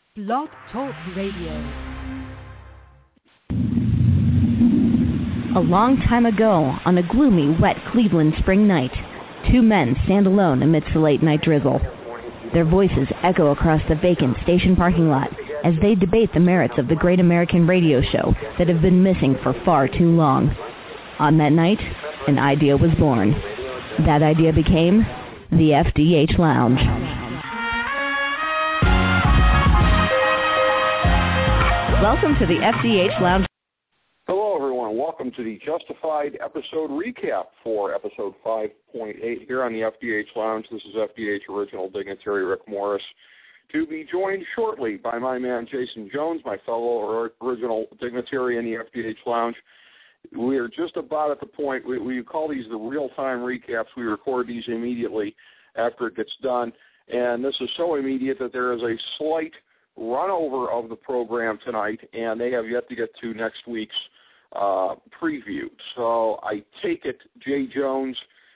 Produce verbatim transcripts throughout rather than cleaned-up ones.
Blog Talk Radio. A long time ago, on a gloomy, wet Cleveland spring night, two men stand alone amidst the late-night drizzle. Their voices echo across the vacant station parking lot as they debate the merits of the great American radio show that have been missing for far too long. On that night, an idea was born. That idea became the F D H Lounge. Welcome to the F D H Lounge. Hello, everyone. Welcome to the Justified episode recap for episode five point eight here on the F D H Lounge. This is F D H original dignitary Rick Morris, to be joined shortly by my man Jason Jones, my fellow original dignitary in the F D H Lounge. We are just about at the point, we, we call these the real-time recaps. We record these immediately after it gets done, and this is so immediate that there is a slight run over of the program tonight, and they have yet to get to next week's uh, preview. So I take it Jay Jones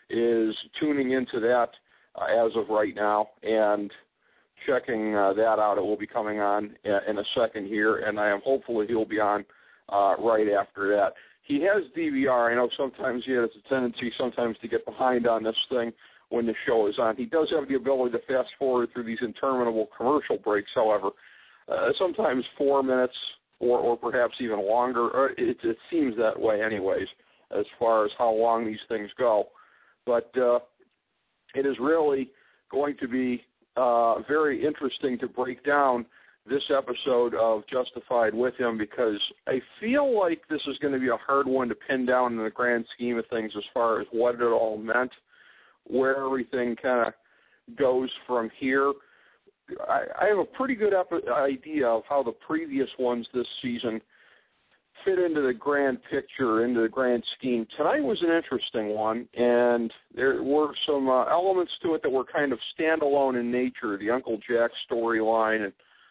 is tuning into that uh, as of right now and checking uh, that out. It will be coming on in a second here, and I am hopeful that he'll be on uh, right after that. He has D V R. I know sometimes he has a tendency sometimes to get behind on this thing when the show is on. He does have the ability to fast forward through these interminable commercial breaks, however. Uh, sometimes four minutes or, or perhaps even longer. Or it, it seems that way anyways as far as how long these things go. But uh, it is really going to be uh, very interesting to break down this episode of Justified with him, because I feel like this is going to be a hard one to pin down in the grand scheme of things as far as what it all meant, where everything kind of goes from here. I, I have a pretty good ep- idea of how the previous ones this season fit into the grand picture, into the grand scheme. Tonight was an interesting one, and there were some uh, elements to it that were kind of standalone in nature, the Uncle Jack storyline and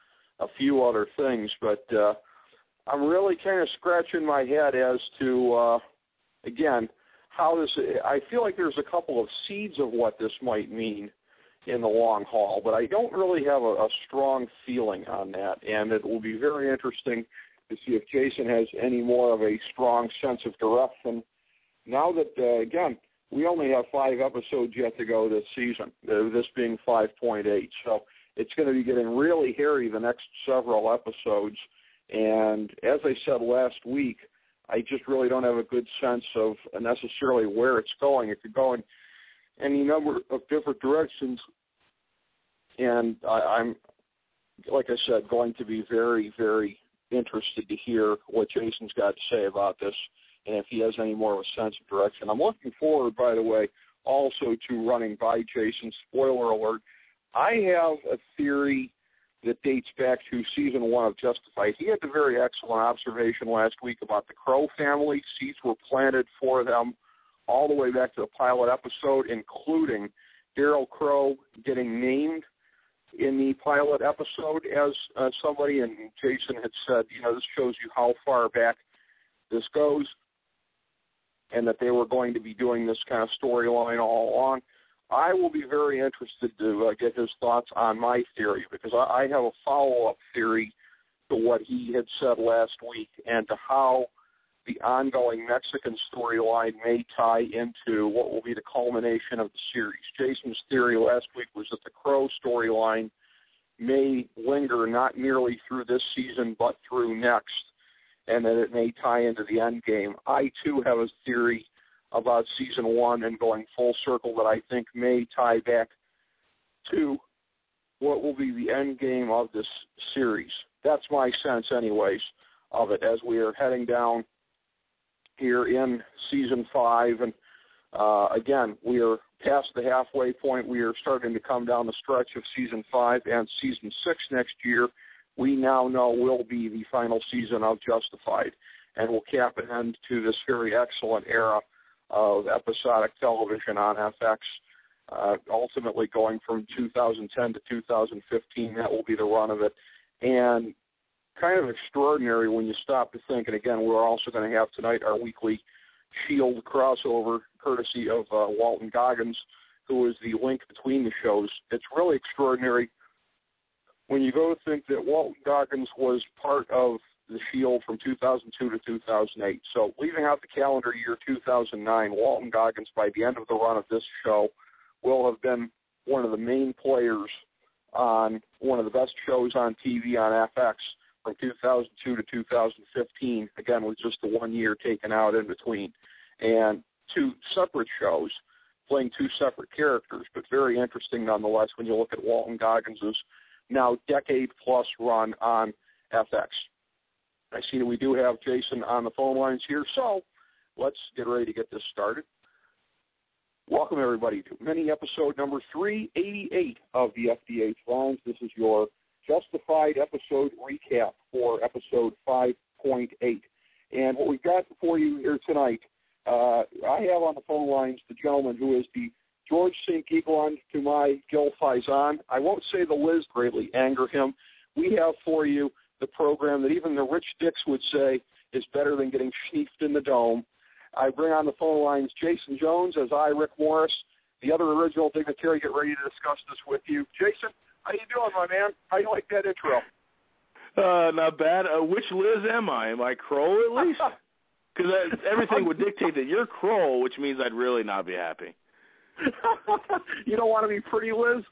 a few other things. But uh, I'm really kind of scratching my head as to, uh, again, how this – I feel like there's a couple of seeds of what this might mean in the long haul, but I don't really have a, a strong feeling on that, and it will be very interesting to see if Jason has any more of a strong sense of direction. Now that, uh, again, we only have five episodes yet to go this season, uh, this being five point eight, so it's going to be getting really hairy the next several episodes, and as I said last week, I just really don't have a good sense of necessarily where it's going. It could go in any number of different directions, and I, I'm, like I said, going to be very, very interested to hear what Jason's got to say about this, and if he has any more of a sense of direction. I'm looking forward, by the way, also to running by Jason. Spoiler alert, I have a theory that dates back to season one of Justified. He had the very excellent observation last week about the Crow family. Seeds were planted for them all the way back to the pilot episode, including Daryl Crow getting named in the pilot episode as uh, somebody, and Jason had said, you know, this shows you how far back this goes, and that they were going to be doing this kind of storyline all along. I will be very interested to uh, get his thoughts on my theory, because I, I have a follow-up theory to what he had said last week and to how the ongoing Mexican storyline may tie into what will be the culmination of the series. Jason's theory last week was that the Crow storyline may linger not merely through this season but through next, and that it may tie into the end game. I, too, have a theory about season one and going full circle that I think may tie back to what will be the end game of this series. That's my sense, anyways, of it as we are heading down here in season five, and uh, again, we are past the halfway point. We are starting to come down the stretch of season five, and season six next year, we now know will be the final season of Justified, and will cap an end to this very excellent era of episodic television on F X, uh, ultimately going from two thousand ten to two thousand fifteen. That will be the run of it, and kind of extraordinary when you stop to think, and again, we're also going to have tonight our weekly Shield crossover, courtesy of uh, Walton Goggins, who is the link between the shows. It's really extraordinary when you go to think that Walton Goggins was part of the Shield from two thousand two to two thousand eight. So leaving out the calendar year two thousand nine, Walton Goggins, by the end of the run of this show, will have been one of the main players on one of the best shows on T V on F X from two thousand two to two thousand fifteen, again, with just the one year taken out in between. And two separate shows, playing two separate characters, but very interesting nonetheless when you look at Walton Goggins' now decade-plus run on F X. I see that we do have Jason on the phone lines here, so let's get ready to get this started. Welcome, everybody, to mini episode number three eighty-eight of the F D H Lines. This is your Justified episode recap for episode five point eight. And what we've got for you here tonight, uh, I have on the phone lines the gentleman who is the George Saint Eaglon to my Gil Faison. I won't say the Liz greatly anger him. We have for you the program that even the rich dicks would say is better than getting schniefed in the dome. I bring on the phone lines Jason Jones as I, Rick Morris, the other original dignitary, get ready to discuss this with you. Jason, how you doing, my man? How you like that intro? Uh, not bad. Uh, which Liz am I? Am I Kroll at least? Because everything would dictate that you're Kroll, which means I'd really not be happy. You don't want to be pretty, Liz?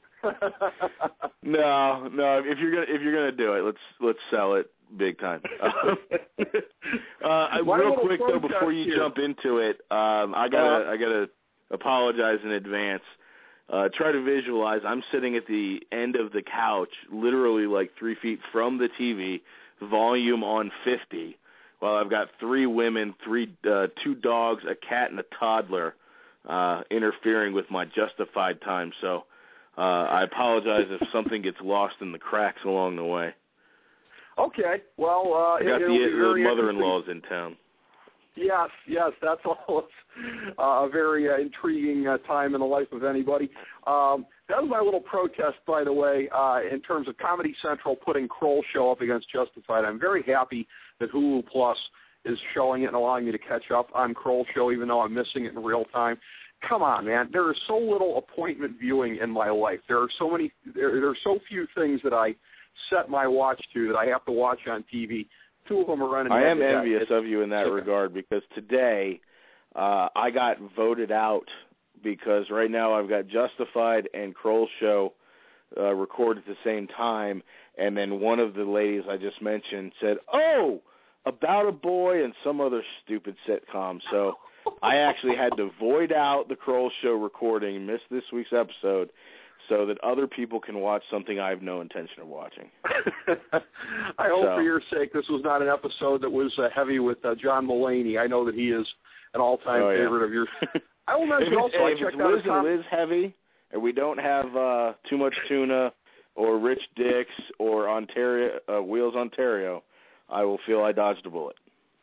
no, no. If you're gonna if you're gonna do it, let's let's sell it big time. Um, uh, real quick though, before you here. jump into it, um, I gotta uh, I gotta apologize in advance. Uh, try to visualize. I'm sitting at the end of the couch, literally like three feet from the T V, volume on fifty. While I've got three women, three uh, two dogs, a cat, and a toddler uh, interfering with my Justified time. So. Uh, I apologize if something gets lost in the cracks along the way. Okay, well, uh, I got it, the, the mother-in-law's in town. Yes, yes, that's always uh, a very uh, intriguing uh, time in the life of anybody. Um, that was my little protest, by the way, uh, in terms of Comedy Central putting Kroll Show up against Justified. I'm very happy that Hulu Plus is showing it and allowing me to catch up on Kroll Show, even though I'm missing it in real time. Come on, man. There is so little appointment viewing in my life. There are so many. There, there are so few things that I set my watch to that I have to watch on T V. Two of them are running. I am envious of you in that regard because today uh, I got voted out because right now I've got Justified and Kroll Show uh, recorded at the same time, and then one of the ladies I just mentioned said, "Oh, About a Boy," and some other stupid sitcom. So. I actually had to void out the Kroll Show recording, miss this week's episode, so that other people can watch something I have no intention of watching. I hope so. for your sake this was not an episode that was uh, heavy with uh, John Mulaney. I know that he is an all-time oh, yeah. favorite of yours. I will mention also, hey, I if checked it's out Liz and Liz heavy, and we don't have uh, Too Much Tuna or Rich Dicks or Ontario uh, Wheels Ontario, I will feel I dodged a bullet.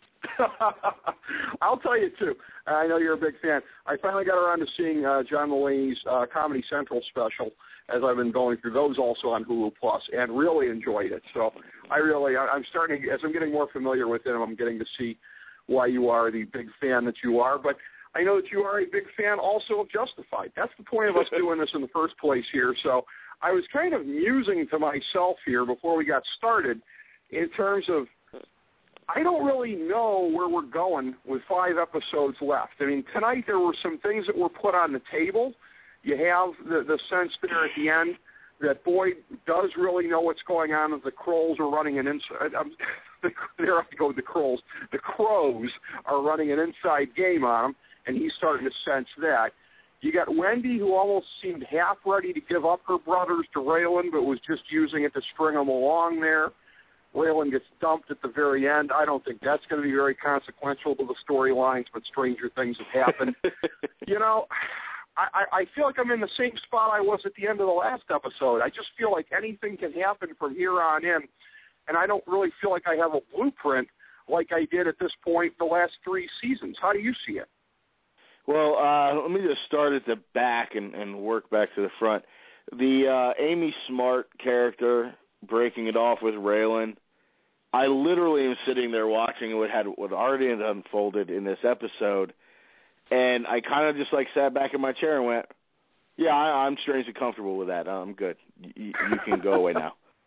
I'll tell you, too. I know you're a big fan. I finally got around to seeing uh, John Mulaney's uh, Comedy Central special as I've been going through those also on Hulu Plus, and really enjoyed it. So I really, I'm starting, as I'm getting more familiar with him, I'm getting to see why you are the big fan that you are. But I know that you are a big fan also of Justified. That's the point of us doing this in the first place here. So I was kind of musing to myself here before we got started in terms of I don't really know where we're going with five episodes left. I mean, tonight there were some things that were put on the table. You have the, the sense there at the end that Boyd does really know what's going on, that the Krolls are running an inside. Um, there I go, the Krolls. The Crows are running an inside game on him, and he's starting to sense that. You got Wendy, who almost seemed half ready to give up her brothers to Raylan, but was just using it to string them along there. Raylan gets dumped at the very end. I don't think that's going to be very consequential to the storylines, but stranger things have happened. You know, I, I feel like I'm in the same spot I was at the end of the last episode. I just feel like anything can happen from here on in, and I don't really feel like I have a blueprint like I did at this point the last three seasons. How do you see it? Well, uh, let me just start at the back and, and work back to the front. The uh, Amy Smart character breaking it off with Raylan, I literally am sitting there watching what had what already had unfolded in this episode, and I kind of just like sat back in my chair and went, yeah, I, I'm strangely comfortable with that. I'm good. You, you can go away now.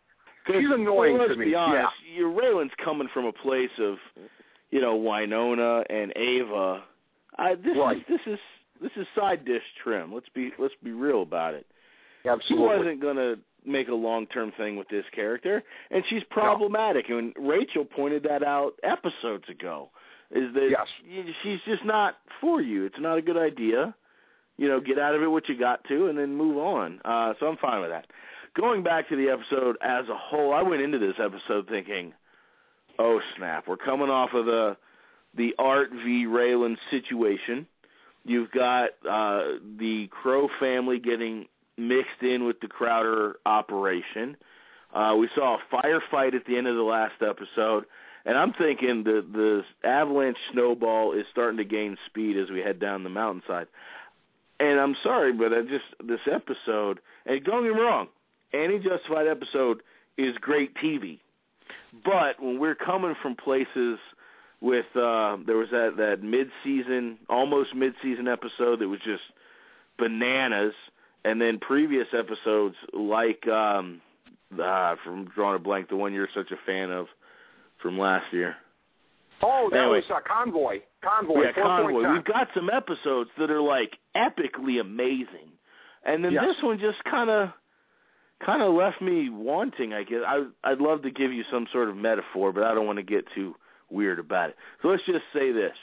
She's annoying well, to me. Be honest, yeah. your Raylan's coming from a place of, you know, Winona and Ava. I, this right. is this is this is side dish trim. Let's be let's be real about it. Absolutely. She wasn't gonna make a long term thing with this character, and she's problematic. No. And Rachel pointed that out episodes ago. Is that yes. she's just not for you. It's not a good idea. You know, get out of it what you got to, and then move on. Uh, so I'm fine with that. Going back to the episode as a whole, I went into this episode thinking, oh, snap, we're coming off of the the Art v. Raylan situation. You've got uh, the Crow family getting mixed in with the Crowder operation. Uh, we saw a firefight at the end of the last episode, and I'm thinking the, the avalanche snowball is starting to gain speed as we head down the mountainside. And I'm sorry, but I just this episode, and don't get me wrong, any Justified episode is great T V. But when we're coming from places with, uh, there was that, that mid-season, almost mid-season episode that was just bananas, and then previous episodes like, um, uh, from drawing a blank, the one you're such a fan of from last year. Oh, that anyway. was uh, Convoy. Convoy. Yeah, Convoy. We've got some episodes that are, like, epically amazing. And then yes. this one just kind of kind of left me wanting, I guess. I, I'd love to give you some sort of metaphor, but I don't want to get too weird about it. So let's just say this.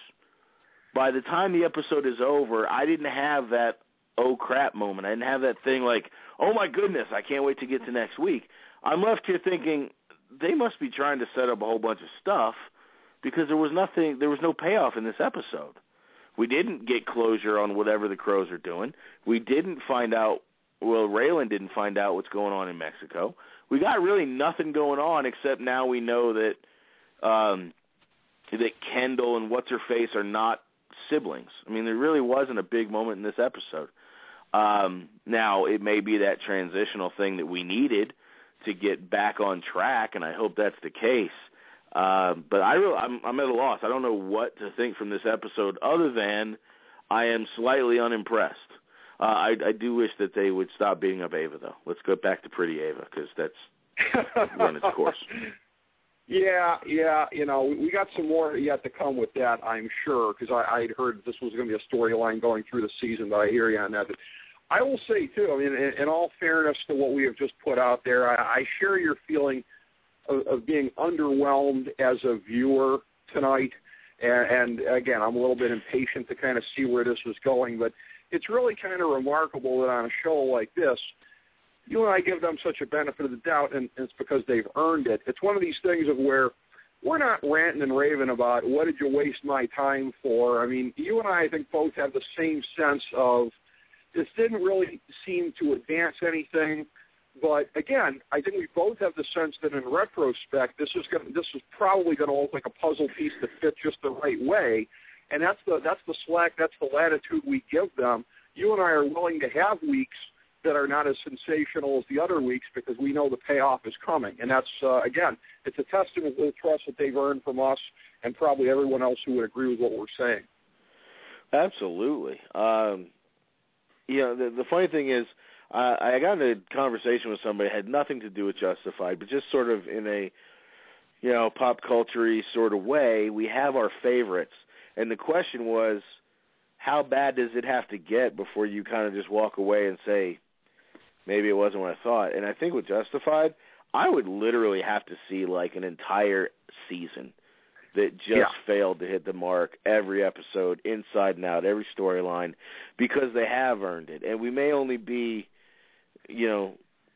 By the time the episode is over, I didn't have that oh crap moment. I didn't have that thing like, oh my goodness, I can't wait to get to next week. I'm left here thinking they must be trying to set up a whole bunch of stuff because there was nothing, there was no payoff in this episode. We didn't get closure on whatever the Crows are doing. We didn't find out, well, Raylan didn't find out what's going on in Mexico. We got really nothing going on except now we know that um, that Kendall and What's-Her-Face are not siblings. I mean, there really wasn't a big moment in this episode. Um, now, it may be that transitional thing that we needed to get back on track, and I hope that's the case. Uh, but I really, I'm, I'm at a loss. I don't know what to think from this episode other than I am slightly unimpressed. Uh, I, I do wish that they would stop beating up Ava, though. Let's go back to Pretty Ava because that's run its course. Yeah, yeah, you know, we got some more yet to come with that, I'm sure, because I I'd heard this was going to be a storyline going through the season, but I hear you on that. But I will say, too, I mean, in, in all fairness to what we have just put out there, I, I share your feeling of, of being underwhelmed as a viewer tonight, and, and, again, I'm a little bit impatient to kind of see where this is going, but it's really kind of remarkable that on a show like this, you and I give them such a benefit of the doubt, and it's because they've earned it. It's one of these things of where we're not ranting and raving about what did you waste my time for. I mean, you and I, I think, both have the same sense of this didn't really seem to advance anything. But, again, I think we both have the sense that in retrospect, this is going this is probably going to look like a puzzle piece that fits just the right way. And that's the that's the slack, that's the latitude we give them. You and I are willing to have weeks that are not as sensational as the other weeks because we know the payoff is coming. And that's, uh, again, it's a testament to the trust that they've earned from us and probably everyone else who would agree with what we're saying. Absolutely. Um, you know, the, the funny thing is uh, I got in a conversation with somebody that had nothing to do with Justified, but just sort of in a, you know, pop culture-y sort of way, we have our favorites. And the question was, how bad does it have to get before you kind of just walk away and say, maybe it wasn't what I thought? And I think with Justified, I would literally have to see like an entire season that just yeah. failed to hit the mark, every episode, inside and out, every storyline, because they have earned it. And we may only be, you know,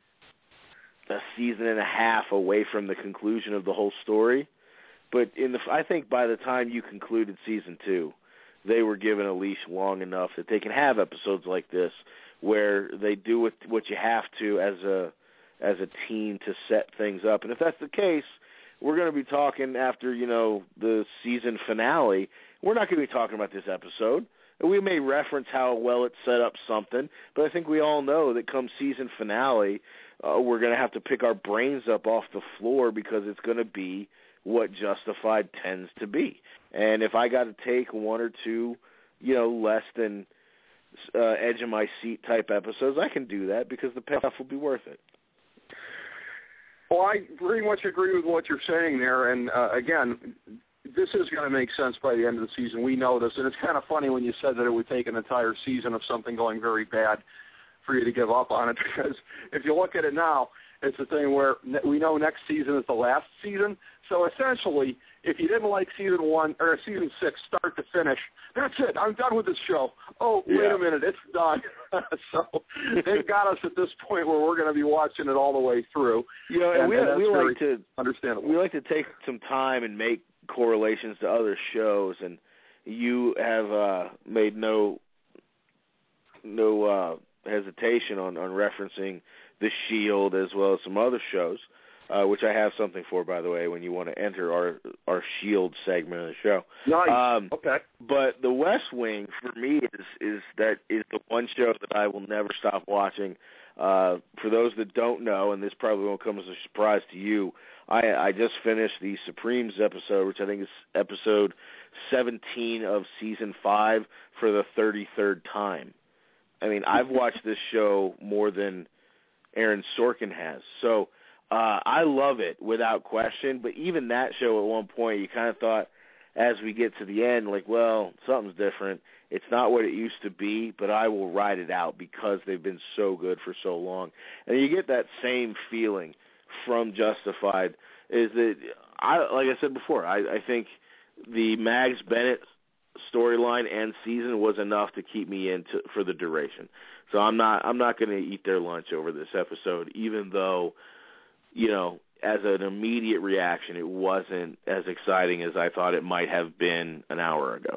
a season and a half away from the conclusion of the whole story. But in the, I think by the time you concluded season two, they were given a leash long enough that they can have episodes like this where they do what, what you have to as a as a team to set things up. And if that's the case, we're going to be talking after, you know, the season finale. We're not going to be talking about this episode. We may reference how well it set up something, but I think we all know that come season finale, uh, we're going to have to pick our brains up off the floor because it's going to be what Justified tends to be. And if I got to take one or two, you know, less than uh, edge of my seat type episodes, I can do that because the payoff will be worth it. Well, I pretty much agree with what you're saying there. And, uh, again, this is going to make sense by the end of the season. We know this. And it's kind of funny when you said that it would take an entire season of something going very bad for you to give up on it, because if you look at it now, it's a thing where we know next season is the last season. So essentially, if you didn't like season one or season six, start to finish, that's it. I'm done with this show. Oh, wait yeah. a minute, it's done. So they've got us at this point where we're going to be watching it all the way through. You know, and, and, we, and we like to understandable. We like to take some time and make correlations to other shows, and you have uh, made no no. Uh, hesitation on, on referencing The Shield as well as some other shows, uh, which I have something for, by the way, when you want to enter our our Shield segment of the show. Nice. Um, okay. But The West Wing, for me, is is that is the one show that I will never stop watching. Uh, for those that don't know, and this probably won't come as a surprise to you, I, I just finished the Supremes episode, which I think is episode seventeen of season five, for the thirty-third time. I mean, I've watched this show more than Aaron Sorkin has. So uh, I love it without question. But even that show at one point, you kind of thought, as we get to the end, like, well, something's different. It's not what it used to be, but I will ride it out because they've been so good for so long. And you get that same feeling from Justified, is that, I, like I said before, I, I think the Mags Bennett storyline and season was enough to keep me in to, for the duration. So I'm not I'm not going to eat their lunch over this episode, even though, you know, as an immediate reaction, it wasn't as exciting as I thought it might have been an hour ago.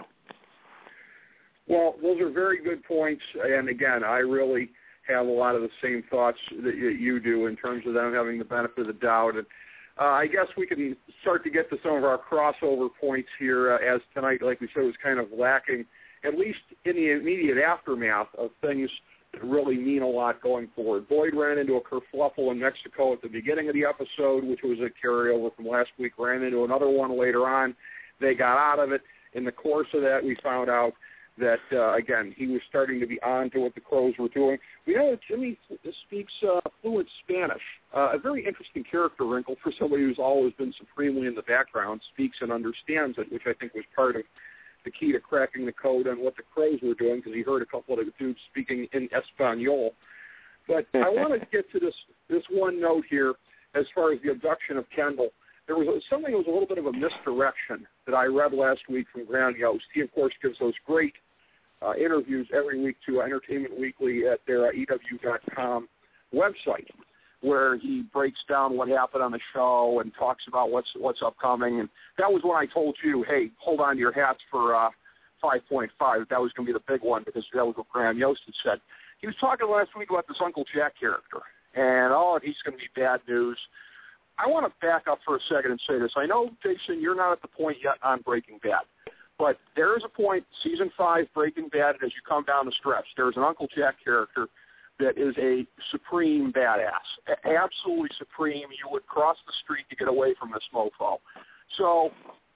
Well, those are very good points. And again, I really have a lot of the same thoughts that you do in terms of them having the benefit of the doubt. And Uh, I guess we can start to get to some of our crossover points here, uh, as tonight, like we said, was kind of lacking, at least in the immediate aftermath of things that really mean a lot going forward. Boyd ran into a kerfluffle in Mexico at the beginning of the episode, which was a carryover from last week, ran into another one later on. They got out of it. In the course of that, we found out that, uh, again, he was starting to be on to what the Crows were doing. We know that Jimmy speaks uh, fluent Spanish, uh, a very interesting character wrinkle for somebody who's always been supremely in the background, speaks and understands it, which I think was part of the key to cracking the code on what the Crows were doing, because he heard a couple of the dudes speaking in Espanol. But I want to get to this, this one note here as far as the abduction of Kendall. There was something that was a little bit of a misdirection that I read last week from Graham Yost. He, of course, gives those great Uh, interviews every week to Entertainment Weekly at their uh, E W dot com website, where he breaks down what happened on the show and talks about what's what's upcoming. And that was when I told you, hey, hold on to your hats for uh, five point five. That was going to be the big one, because that was what Graham Yost had said. He was talking last week about this Uncle Jack character, and, oh, he's going to be bad news. I want to back up for a second and say this. I know, Jason, you're not at the point yet on Breaking Bad. But there is a point, season five, Breaking Bad, as you come down the stretch, there's an Uncle Jack character that is a supreme badass, a- absolutely supreme. You would cross the street to get away from this mofo. So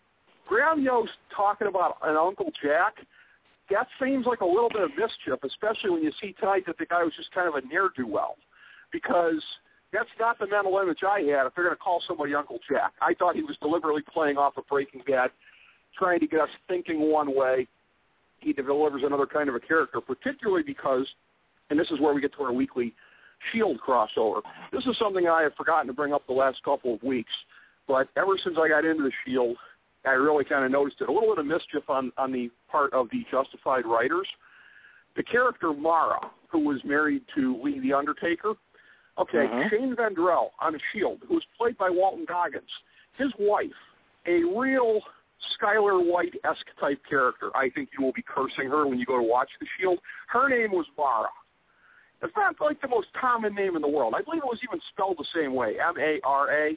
Graham Yost talking about an Uncle Jack, that seems like a little bit of mischief, especially when you see tonight that the guy was just kind of a ne'er-do-well, because that's not the mental image I had if they're going to call somebody Uncle Jack. I thought he was deliberately playing off of Breaking Bad, trying to get us thinking one way. He delivers another kind of a character, particularly because, and this is where we get to our weekly Shield crossover. This is something I have forgotten to bring up the last couple of weeks, but ever since I got into the Shield, I really kind of noticed it. A little bit of mischief on, on the part of the Justified writers. The character Mara, who was married to Lee the Undertaker, okay, uh-huh. Shane Vendrell on the Shield, who was played by Walton Goggins, his wife, a real Skylar White-esque type character. I think you will be cursing her when you go to watch The Shield. Her name was Mara. It's not like the most common name in the world. I believe it was even spelled the same way, M A R A.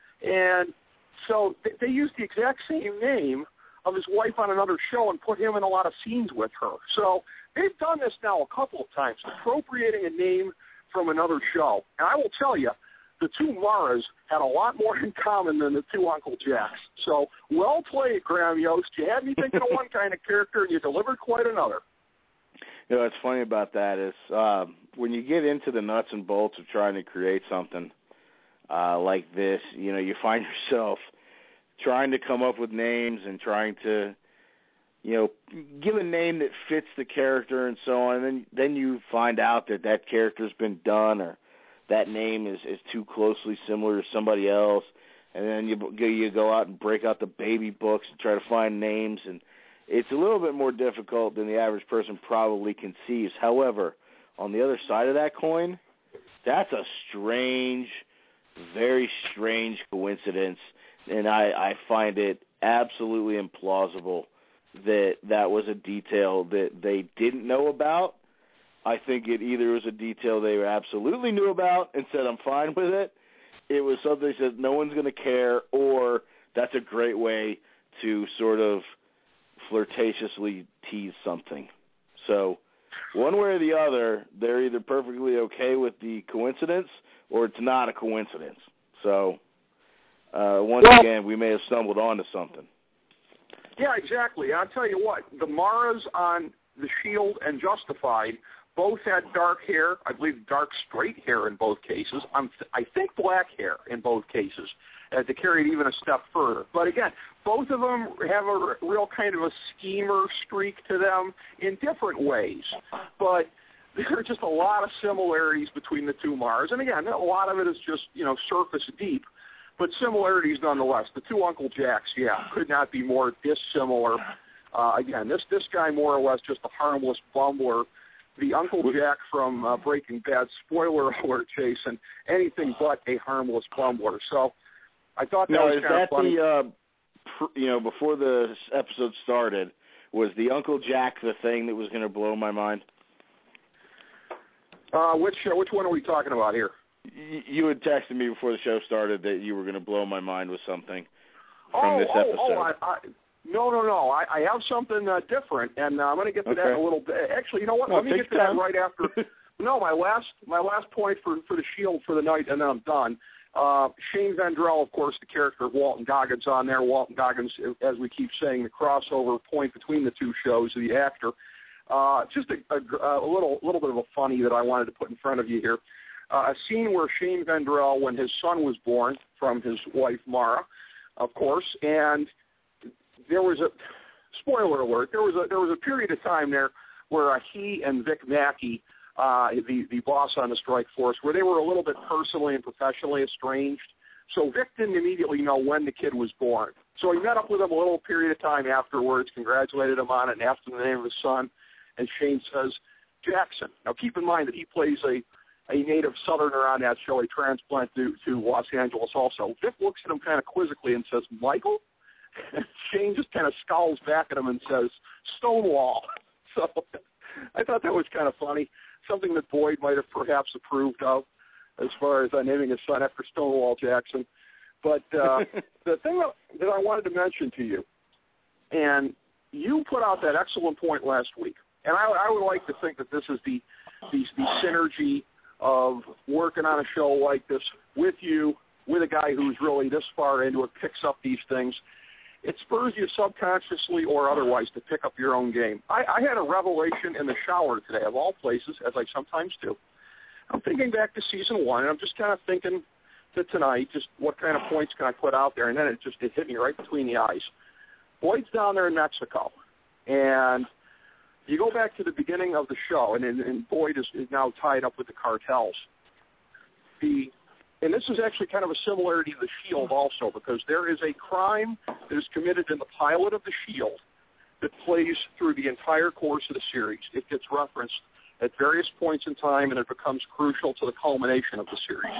And so they, they used the exact same name of his wife on another show and put him in a lot of scenes with her. So they've done this now a couple of times, appropriating a name from another show. And I will tell you, the two Maras had a lot more in common than the two Uncle Jacks. So well played, Graham Yost. You had me thinking of one kind of character, and you delivered quite another. You know, what's funny about that is um, when you get into the nuts and bolts of trying to create something, uh, like this, you know, you find yourself trying to come up with names and trying to, you know, give a name that fits the character and so on. And then, then you find out that that character's been done or that name is, is too closely similar to somebody else. And then you you go out and break out the baby books and try to find names. And it's a little bit more difficult than the average person probably conceives. However, on the other side of that coin, that's a strange, very strange coincidence. And I, I find it absolutely implausible that that was a detail that they didn't know about. I think it either was a detail they absolutely knew about and said, I'm fine with it. It was something they said no one's going to care, or that's a great way to sort of flirtatiously tease something. So one way or the other, they're either perfectly okay with the coincidence or it's not a coincidence. So uh, once well, again, we may have stumbled onto something. Yeah, exactly. I'll tell you what, the Maras on The Shield and Justified both had dark hair, I believe dark straight hair in both cases. I'm th- I think black hair in both cases, uh, to carry it even a step further. But again, both of them have a r- real kind of a schemer streak to them in different ways. But there are just a lot of similarities between the two Maras. And again, a lot of it is just, you know, surface deep, but similarities nonetheless. The two Uncle Jacks, yeah, could not be more dissimilar. Uh, again, this, this guy more or less just a harmless bumbler. The Uncle Jack from uh, Breaking Bad, spoiler alert, Jason, anything but a harmless bumbler. So I thought that now, was is kind that of funny. The, uh, pr- you know, before the episode started, was the Uncle Jack the thing that was going to blow my mind? Uh, which uh, which one are we talking about here? Y- you had texted me before the show started that you were going to blow my mind with something from oh, this oh, episode. Oh, I, I, no, no, no. I, I have something uh, different, and uh, I'm going to get to okay. that in a little bit. Actually, you know what? No, Let me get to time. that right after. no, my last my last point for, for the Shield for the night, and then I'm done. Uh, Shane Vendrell, of course, the character of Walton Goggins on there. Walton Goggins, as we keep saying, the crossover point between the two shows, the actor. Uh, just a, a, a little little bit of a funny that I wanted to put in front of you here. Uh, a scene where Shane Vendrell, when his son was born from his wife Mara, of course, and there was a spoiler alert. There was a there was a period of time there where uh, he and Vic Mackey, uh, the the boss on the strike force, where they were a little bit personally and professionally estranged. So Vic didn't immediately know when the kid was born. So he met up with him a little period of time afterwards, congratulated him on it, and asked him the name of his son. And Shane says, Jackson. Now, keep in mind that he plays a, a native Southerner on that show, a transplant to, to Los Angeles also. Vic looks at him kind of quizzically and says, Michael? And Shane just kind of scowls back at him and says, Stonewall. So I thought that was kind of funny, something that Boyd might have perhaps approved of as far as uh, naming his son after Stonewall Jackson. But uh, the thing that, that I wanted to mention to you, and you put out that excellent point last week, and I, I would like to think that this is the, the the synergy of working on a show like this with you, with a guy who's really this far into it, picks up these things. It spurs you subconsciously or otherwise to pick up your own game. I, I had a revelation in the shower today, of all places, as I sometimes do. I'm thinking back to season one, and I'm just kind of thinking to tonight, just what kind of points can I put out there, and then it just it hit me right between the eyes. Boyd's down there in Mexico, and you go back to the beginning of the show, and, and Boyd is, is now tied up with the cartels. The And this is actually kind of a similarity to The Shield also, because there is a crime that is committed in the pilot of The Shield that plays through the entire course of the series. It gets referenced at various points in time, and it becomes crucial to the culmination of the series.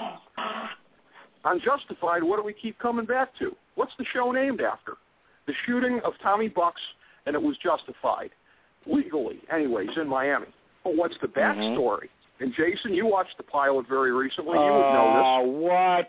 On Justified, what do we keep coming back to? What's the show named after? The shooting of Tommy Bucks, and it was justified. Legally, anyways, in Miami. But what's the backstory? Mm-hmm. And, Jason, you watched the pilot very recently. You would know this. Oh, what?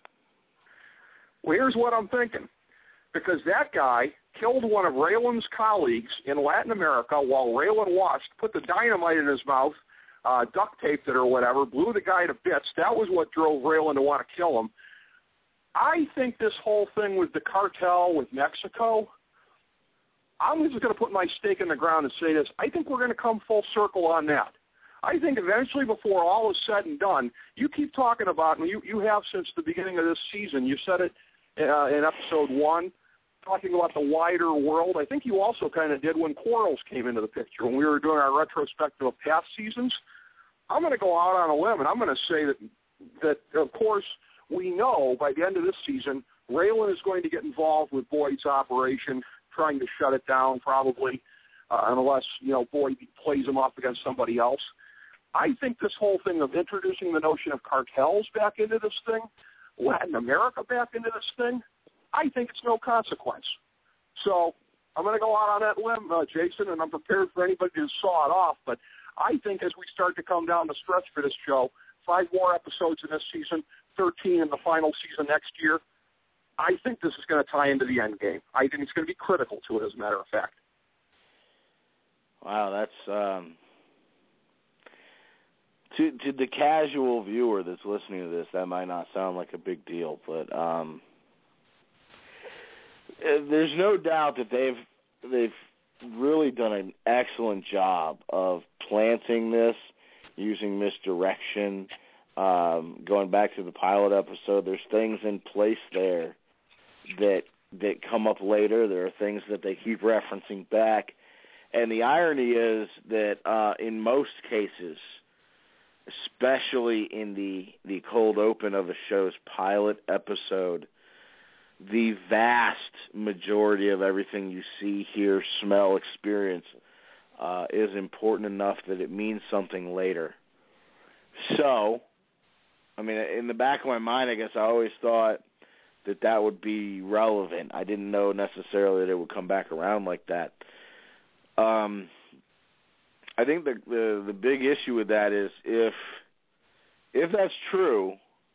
Well, here's what I'm thinking. Because that guy killed one of Raylan's colleagues in Latin America while Raylan watched, put the dynamite in his mouth, uh, duct taped it or whatever, blew the guy to bits. That was what drove Raylan to want to kill him. I think this whole thing with the cartel with Mexico, I'm just going to put my stake in the ground and say this. I think we're going to come full circle on that. I think eventually, before all is said and done, you keep talking about, and you, you have since the beginning of this season, you said it uh, in episode one, talking about the wider world. I think you also kind of did when Quarles came into the picture, when we were doing our retrospective of past seasons. I'm going to go out on a limb, and I'm going to say that, that, of course, we know by the end of this season, Raylan is going to get involved with Boyd's operation, trying to shut it down probably, uh, unless, you know, Boyd plays him off against somebody else. I think this whole thing of introducing the notion of cartels back into this thing, Latin America back into this thing, I think it's no consequence. So I'm going to go out on that limb, uh, Jason, and I'm prepared for anybody to saw it off. But I think as we start to come down the stretch for this show, five more episodes in this season, thirteen in the final season next year, I think this is going to tie into the end game. I think it's going to be critical to it, as a matter of fact. Wow, that's um, to to the casual viewer that's listening to this, that might not sound like a big deal, but um, there's no doubt that they've they've really done an excellent job of planting this, using misdirection. Um, going back to the pilot episode, there's things in place there that that come up later. There are things that they keep referencing back. And the irony is that uh, in most cases, especially in the, the cold open of a show's pilot episode, the vast majority of everything you see, hear, smell, experience uh, is important enough that it means something later. So, I mean, in the back of my mind, I guess I always thought that that would be relevant. I didn't know necessarily that it would come back around like that. Um, I think the, the the big issue with that is if if that's true,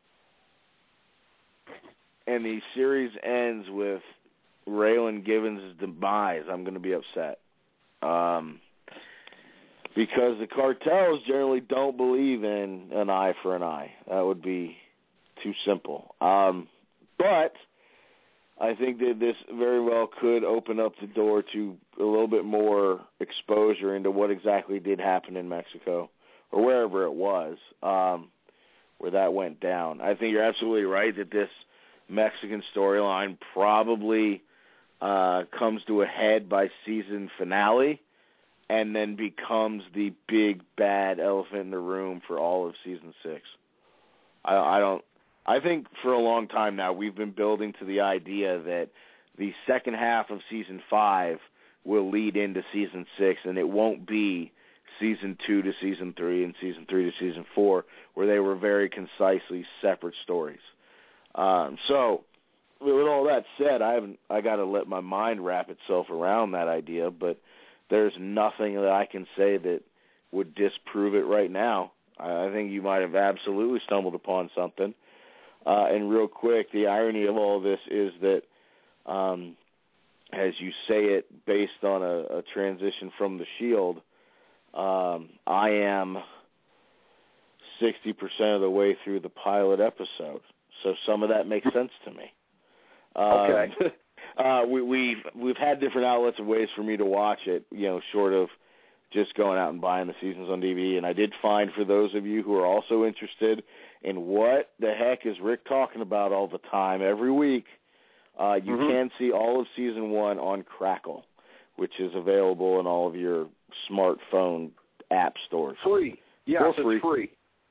and the series ends with Raylan Givens' demise, I'm going to be upset. Um, because the cartels generally don't believe in an eye for an eye. That would be too simple. Um, but I think that this very well could open up the door to a little bit more exposure into what exactly did happen in Mexico, or wherever it was, um, where that went down. I think you're absolutely right that this Mexican storyline probably uh, comes to a head by season finale, and then becomes the big bad elephant in the room for all of season six. I, I don't. I think for a long time now we've been building to the idea that the second half of season five will lead into season six, and it won't be season two to season three and season three to season four, where they were very concisely separate stories. Um, so, with all that said, I haven't. I got to let my mind wrap itself around that idea, but there's nothing that I can say that would disprove it right now. I think you might have absolutely stumbled upon something. Uh, and real quick, the irony of all this is that, um, as you say it, based on a, a transition from the Shield, um, I am sixty percent of the way through the pilot episode. So some of that makes sense to me. Um, okay. uh, we, we've we've had different outlets and ways for me to watch it, you know, short of just going out and buying the seasons on D V D. And I did find, for those of you who are also interested in what the heck is Rick talking about all the time, every week, uh, you mm-hmm. can see all of season one on Crackle, which is available in all of your smartphone app stores. Free. Yes, free. It's free.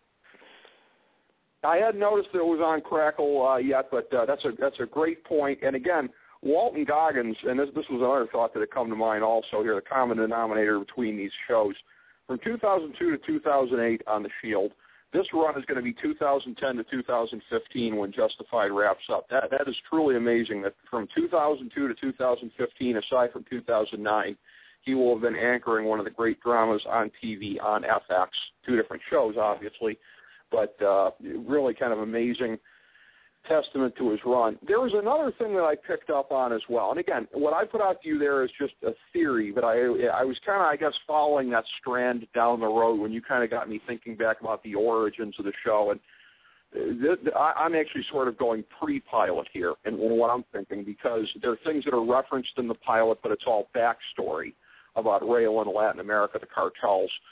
I hadn't noticed that it was on Crackle uh, yet, but uh, that's a that's a great point. And again, Walton Goggins, and this this was another thought that had come to mind also here, the common denominator between these shows. From two thousand two to two thousand eight on The Shield, this run is going to be two thousand ten to two thousand fifteen when Justified wraps up. That That is truly amazing that from two thousand two to two thousand fifteen, aside from two thousand nine, he will have been anchoring one of the great dramas on T V on F X, two different shows, obviously, but uh, really kind of amazing testament to his run. There was another thing that I picked up on as well. And again, what I put out to you there is just a theory, but I I was kind of, I guess, following that strand down the road when you kind of got me thinking back about the origins of the show. And th- th- I'm actually sort of going pre-pilot here in, in what I'm thinking, because there are things that are referenced in the pilot, but it's all backstory about Raylan, Latin America, the cartels.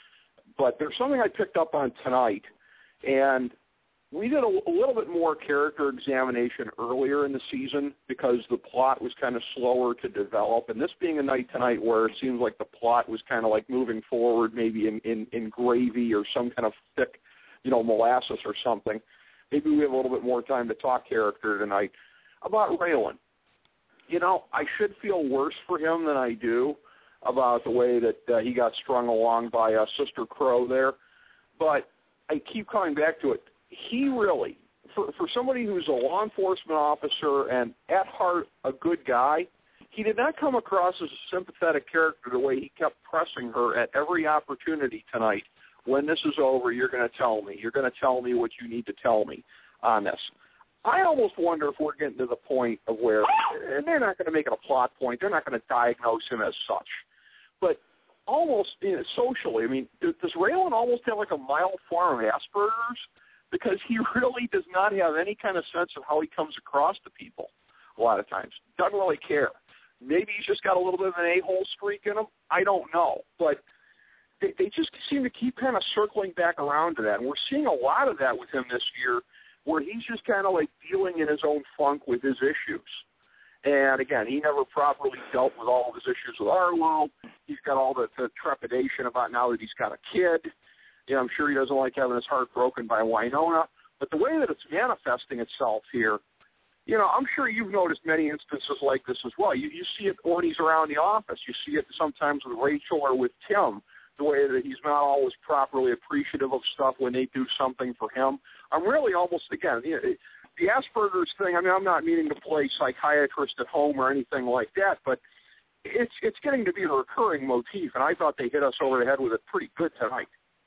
but there's something I picked up on tonight, and we did a, a little bit more character examination earlier in the season because the plot was kind of slower to develop, and this being a night tonight where it seems like the plot was kind of like moving forward maybe in, in, in gravy or some kind of thick, you know, molasses or something, maybe we have a little bit more time to talk character tonight. About Raylan. You know, I should feel worse for him than I do about the way that uh, he got strung along by uh, Sister Crow there, but I keep coming back to it. He really, for, for somebody who's a law enforcement officer and at heart a good guy, he did not come across as a sympathetic character the way he kept pressing her at every opportunity tonight. When this is over, you're going to tell me. You're going to tell me what you need to tell me on this. I almost wonder if we're getting to the point of where, and they're not going to make it a plot point, they're not going to diagnose him as such, but almost you know, socially, I mean, does Raylan almost have like a mild form of Asperger's? Because he really does not have any kind of sense of how he comes across to people a lot of times. Doesn't really care. Maybe he's just got a little bit of an a-hole streak in him. I don't know. But they, they just seem to keep kind of circling back around to that. And we're seeing a lot of that with him this year where he's just kind of like dealing in his own funk with his issues. And, again, he never properly dealt with all of his issues with Arlo. He's got all the, the trepidation about now that he's got a kid. You know, I'm sure he doesn't like having his heart broken by Winona. But the way that it's manifesting itself here, you know, I'm sure you've noticed many instances like this as well. You, you see it when he's around the office. You see it sometimes with Rachel or with Tim, the way that he's not always properly appreciative of stuff when they do something for him. I'm really almost, again, you know, the Asperger's thing, I mean, I'm not meaning to play psychiatrist at home or anything like that, but it's it's getting to be a recurring motif, and I thought they hit us over the head with it pretty good tonight.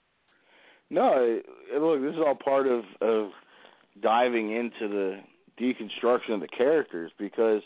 No, look, this is all part of, of diving into the deconstruction of the characters, because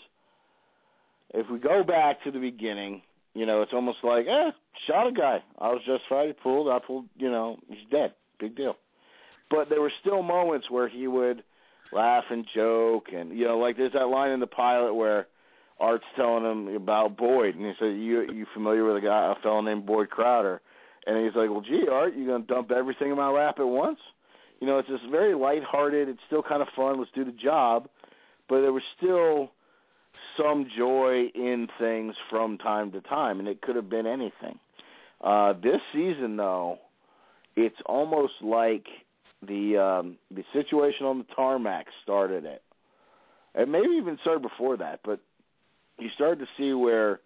if we go back to the beginning, you know, it's almost like, eh, shot a guy. I was justified. He pulled. I pulled, you know, he's dead. Big deal. But there were still moments where he would laugh and joke, and, you know, like there's that line in the pilot where Art's telling him about Boyd, and he said, you you familiar with a guy, a fellow named Boyd Crowder? And he's like, well, gee, Art, you going to dump everything in my lap at once? You know, it's just very lighthearted. It's still kind of fun. Let's do the job. But there was still some joy in things from time to time, and it could have been anything. Uh, this season, though, it's almost like the um, the situation on the tarmac started it. And maybe even started before that, but you started to see where,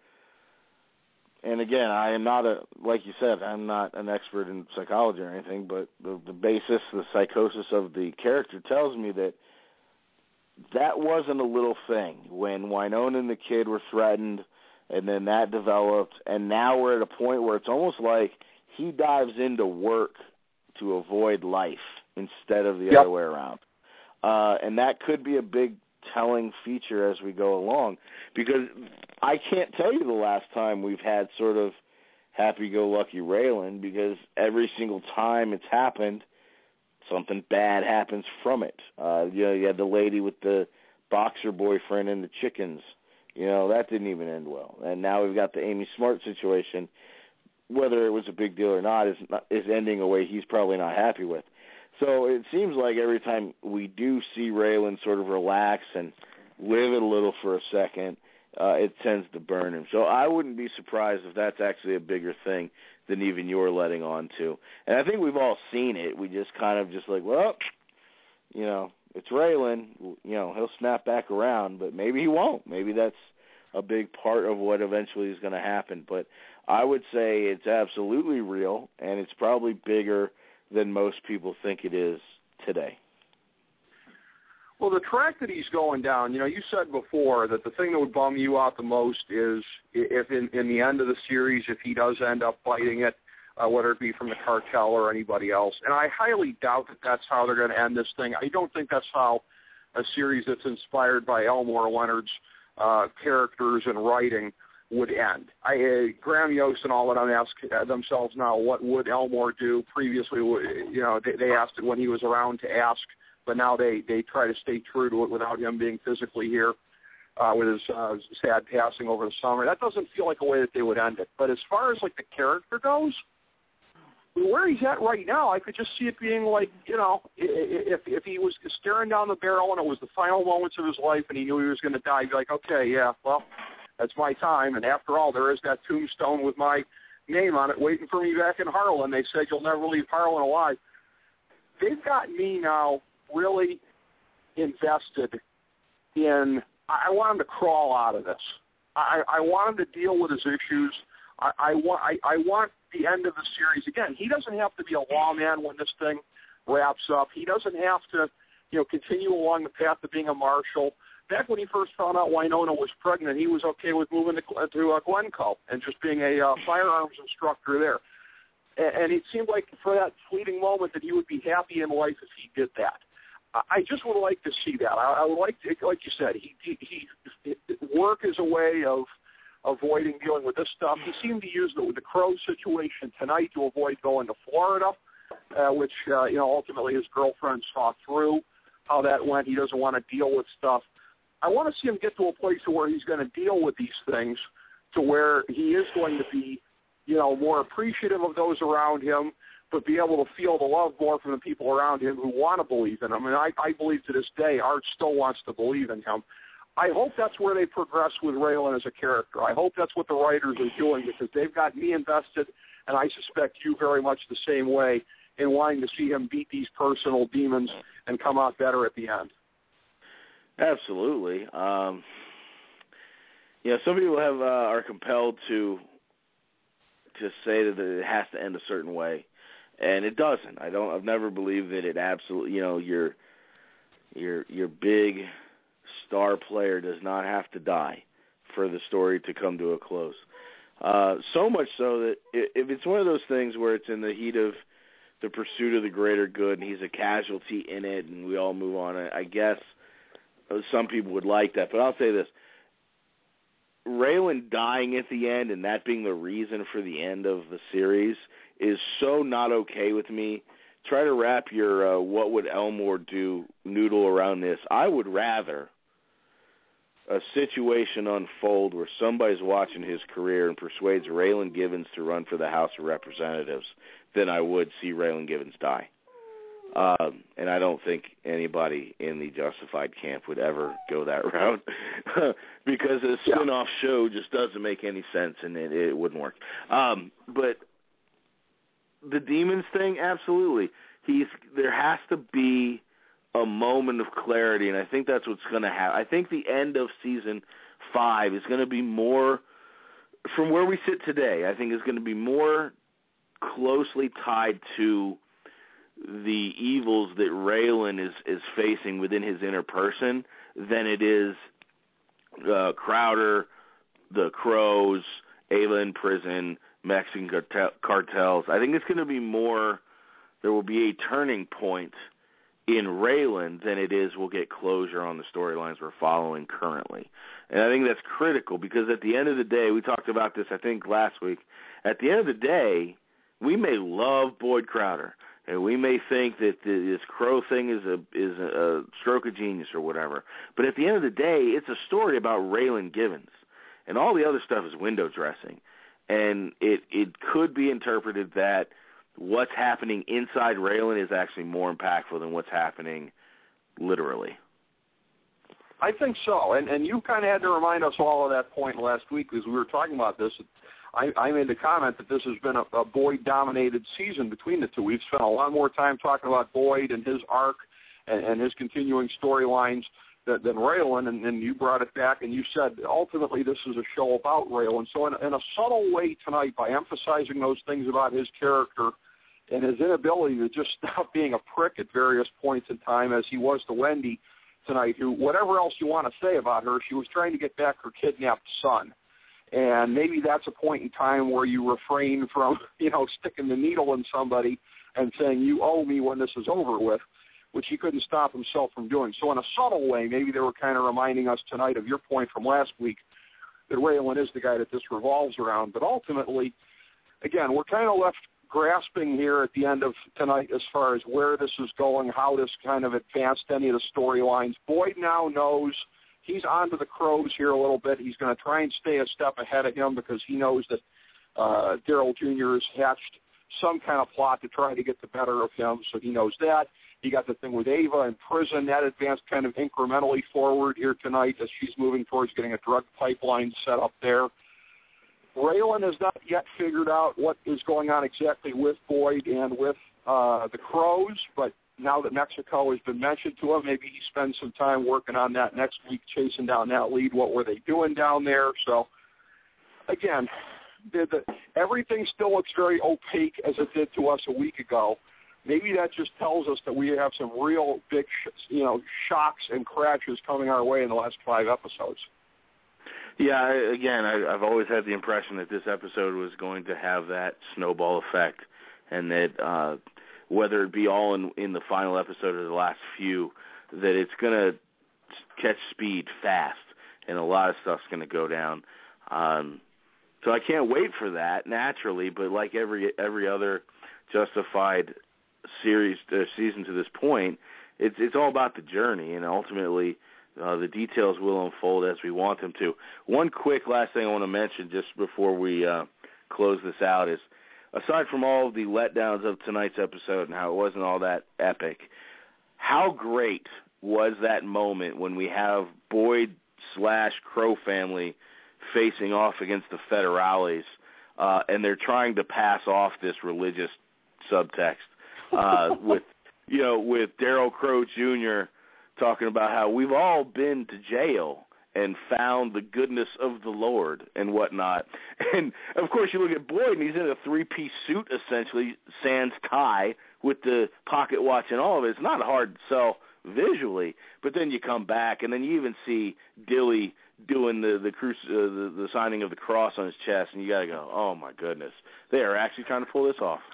and again, I am not a, like you said, I'm not an expert in psychology or anything, but the, the basis, the psychosis of the character tells me that that wasn't a little thing when Winona and the kid were threatened, and then that developed, and now we're at a point where it's almost like he dives into work to avoid life instead of the yep. other way around. Uh, and that could be a big telling feature as we go along, because I can't tell you the last time we've had sort of happy-go-lucky Raylan, because every single time it's happened, something bad happens from it. Uh, you know, you had the lady with the boxer boyfriend and the chickens. You know, that didn't even end well. And now we've got the Amy Smart situation. Whether it was a big deal or not is not, is ending a way he's probably not happy with. So it seems like every time we do see Raylan sort of relax and live it a little for a second, uh, it tends to burn him. So I wouldn't be surprised if that's actually a bigger thing than even you're letting on to. And I think we've all seen it. We just kind of just like, well, you know, it's Raylan. You know, he'll snap back around, but maybe he won't. Maybe that's a big part of what eventually is going to happen. But I would say it's absolutely real, and it's probably bigger than most people think it is today. Well, the track that he's going down, you know, you said before that the thing that would bum you out the most is if in, in the end of the series, if he does end up fighting it, uh, whether it be from the cartel or anybody else. And I highly doubt that that's how they're going to end this thing. I don't think that's how a series that's inspired by Elmore Leonard's uh, characters and writing would end. I, uh, Graham Yost and all of them ask themselves now, what would Elmore do? Previously, you know, they, they asked it when he was around to ask, but now they, they try to stay true to it without him being physically here uh, with his uh, sad passing over the summer. That doesn't feel like a way that they would end it. But as far as, like, the character goes, where he's at right now, I could just see it being like, you know, if if he was staring down the barrel and it was the final moments of his life and he knew he was going to die, he'd be like, okay, yeah, well, that's my time. And after all, there is that tombstone with my name on it waiting for me back in Harlan. They said you'll never leave Harlan alive. They've got me now really invested in, I want him to crawl out of this. I, I want him to deal with his issues. I, I want I, I want the end of the series. Again, he doesn't have to be a lawman when this thing wraps up. He doesn't have to, you know, continue along the path of being a marshal. Back when he first found out Winona was pregnant, he was okay with moving to, to uh, Glencoe and just being a uh, firearms instructor there. And, and it seemed like for that fleeting moment that he would be happy in life if he did that. I just would like to see that. I, I would like to, like you said, he, he, he work is a way of avoiding dealing with this stuff. He seemed to use the, the Crow situation tonight to avoid going to Florida, uh, which, uh, you know, ultimately his girlfriend saw through how that went. He doesn't want to deal with stuff. I want to see him get to a place where he's going to deal with these things to where he is going to be, you know, more appreciative of those around him, but be able to feel the love more from the people around him who want to believe in him. And I, I believe to this day Art still wants to believe in him. I hope that's where they progress with Raylan as a character. I hope that's what the writers are doing because they've got me invested, and I suspect you very much the same way in wanting to see him beat these personal demons and come out better at the end. Absolutely. Um, you know, some people have uh, are compelled to to say that it has to end a certain way. And it doesn't. I don't. I've never believed that it absolutely. You know, your your your big star player does not have to die for the story to come to a close. Uh, so much so that if it's one of those things where it's in the heat of the pursuit of the greater good, and he's a casualty in it, and we all move on, I guess some people would like that. But I'll say this: Raylan dying at the end, and that being the reason for the end of the series, is so not okay with me. Try to wrap your uh, what would Elmore do noodle around this. I would rather a situation unfold where somebody's watching his career and persuades Raylan Givens to run for the House of Representatives than I would see Raylan Givens die. Um, and I don't think anybody in the Justified camp would ever go that route because a spin-off yeah. show just doesn't make any sense and it, it wouldn't work. Um, but the demons thing, absolutely. He's there has to be a moment of clarity, and I think that's what's going to happen. I think the end of season five is going to be more, from where we sit today, I think is going to be more closely tied to the evils that Raylan is, is facing within his inner person than it is uh, Crowder, the Crows, Ayla in prison, Mexican cartel, cartels. I think it's going to be more, there will be a turning point in Raylan than it is we'll get closure on the storylines we're following currently. And I think that's critical because at the end of the day, we talked about this, I think, last week. At the end of the day, we may love Boyd Crowder, and we may think that this Crow thing is a is a stroke of genius or whatever. But at the end of the day, it's a story about Raylan Givens, and all the other stuff is window dressing. And it, it could be interpreted that what's happening inside Raylan is actually more impactful than what's happening literally. I think so. And and you kind of had to remind us all of that point last week because we were talking about this. I, I made the comment that this has been a, a Boyd-dominated season between the two. We've spent a lot more time talking about Boyd and his arc and, and his continuing storylines than, than Raylan, and, and you brought it back, and you said ultimately this is a show about Raylan. So in, in a subtle way tonight, by emphasizing those things about his character and his inability to just stop being a prick at various points in time, as he was to Wendy tonight, who, whatever else you want to say about her, she was trying to get back her kidnapped son. And maybe that's a point in time where you refrain from, you know, sticking the needle in somebody and saying, you owe me when this is over with, which he couldn't stop himself from doing. So in a subtle way, maybe they were kind of reminding us tonight of your point from last week that Raylan is the guy that this revolves around. But ultimately, again, we're kind of left grasping here at the end of tonight as far as where this is going, how this kind of advanced any of the storylines. Boyd now knows he's on to the Crows here a little bit. He's going to try and stay a step ahead of him because he knows that uh, Daryl Junior has hatched some kind of plot to try to get the better of him, so he knows that. You got the thing with Ava in prison. That advanced kind of incrementally forward here tonight as she's moving towards getting a drug pipeline set up there. Raylan has not yet figured out what is going on exactly with Boyd and with uh, the Crows, but now that Mexico has been mentioned to him, maybe he spends some time working on that next week, chasing down that lead. What were they doing down there? So, again, the, the, everything still looks very opaque as it did to us a week ago. Maybe that just tells us that we have some real big, you know, shocks and crashes coming our way in the last five episodes. Yeah, again, I, I've always had the impression that this episode was going to have that snowball effect, and that uh, whether it be all in, in the final episode or the last few, that it's going to catch speed fast, and a lot of stuff's going to go down. Um, so I can't wait for that, naturally, but like every every other Justified series uh, season to this point, it's it's all about the journey, and ultimately uh, the details will unfold as we want them to. One quick last thing I want to mention just before we uh, close this out is, aside from all of the letdowns of tonight's episode and how it wasn't all that epic, how great was that moment when we have Boyd slash Crow family facing off against the Federales, uh, and they're trying to pass off this religious subtext uh, with, you know, with Daryl Crow Junior talking about how we've all been to jail and found the goodness of the Lord and whatnot. And, of course, you look at Boyd, and he's in a three-piece suit, essentially, sans tie, with the pocket watch and all of it. It's not a hard sell visually, but then you come back, and then you even see Dilly doing the the, cru- uh, the the signing of the cross on his chest, and you got to go, oh, my goodness. They are actually trying to pull this off.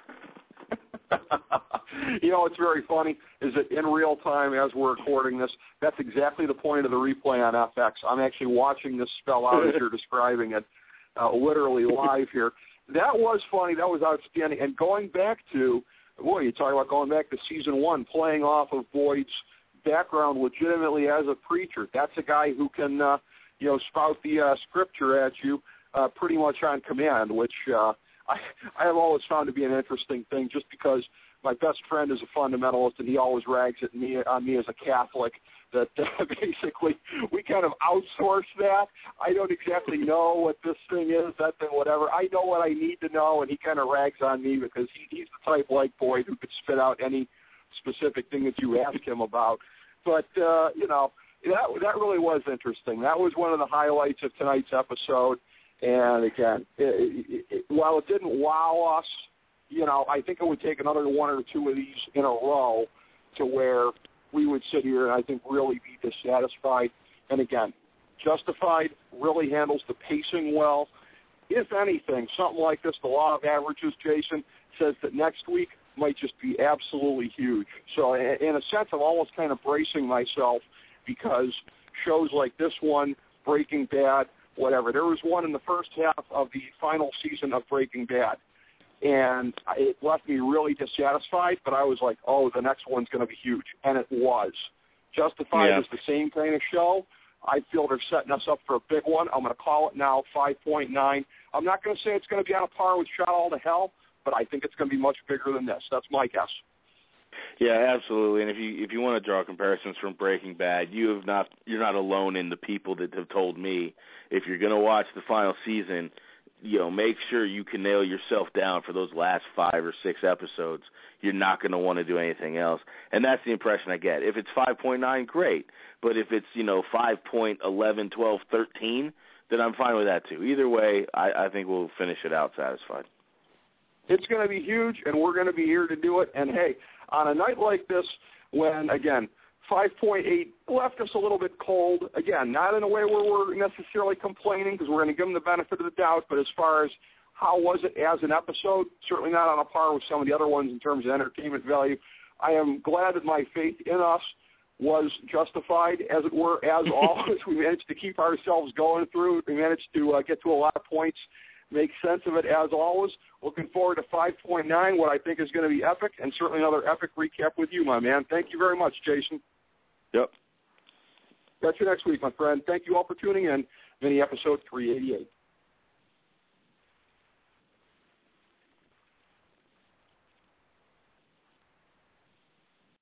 You know, what's very funny is that in real time, as we're recording this, that's exactly the point of the replay on F X. I'm actually watching this spell out as you're describing it, uh, literally live here. That was funny. That was outstanding. And going back to, boy, you talk about going back to season one, playing off of Boyd's background legitimately as a preacher. That's a guy who can, uh, you know, spout the uh, scripture at you uh, pretty much on command, which uh, I, I have always found to be an interesting thing, just because my best friend is a fundamentalist, and he always rags at me on me as a Catholic, that uh, basically we kind of outsource that. I don't exactly know what this thing is, that thing, whatever. I know what I need to know, and he kind of rags on me because he, he's the type like Boyd who could spit out any specific thing that you ask him about. But, uh, you know, that, that really was interesting. That was one of the highlights of tonight's episode. And, again, it, it, it, while it didn't wow us, you know, I think it would take another one or two of these in a row to where we would sit here and I think really be dissatisfied. And, again, Justified really handles the pacing well. If anything, something like this, the law of averages, Jason, says that next week might just be absolutely huge. So in a sense, I'm almost kind of bracing myself, because shows like this one, Breaking Bad, whatever, there was one in the first half of the final season of Breaking Bad, and it left me really dissatisfied, but I was like, oh, the next one's going to be huge, and it was. Justified yeah. is the same kind of show. I feel they're setting us up for a big one. I'm going to call it now, five point nine. I'm not going to say it's going to be on a par with Shot All to Hell, but I think it's going to be much bigger than this. That's my guess. Yeah, absolutely. And if you if you want to draw comparisons from Breaking Bad, you have not you're not alone in the people that have told me, if you're going to watch the final season, you know, make sure you can nail yourself down for those last five or six episodes. You're not going to want to do anything else. And that's the impression I get. If it's five point nine, great. But if it's, you know, five point one one, twelve, thirteen, then I'm fine with that too. Either way, I, I think we'll finish it out satisfied. It's going to be huge, and we're going to be here to do it. And, hey, on a night like this, when, again, five point eight left us a little bit cold, again, not in a way where we're necessarily complaining, because we're going to give them the benefit of the doubt, but as far as how was it as an episode, certainly not on a par with some of the other ones in terms of entertainment value. I am glad that my faith in us was justified, as it were, as always. We managed to keep ourselves going through. We managed to uh, get to a lot of points, make sense of it, as always. Looking forward to five point nine, what I think is going to be epic, and certainly another epic recap with you, my man. Thank you very much, Jason. Yep. Catch you next week, my friend. Thank you all for tuning in. Mini episode three eighty-eight.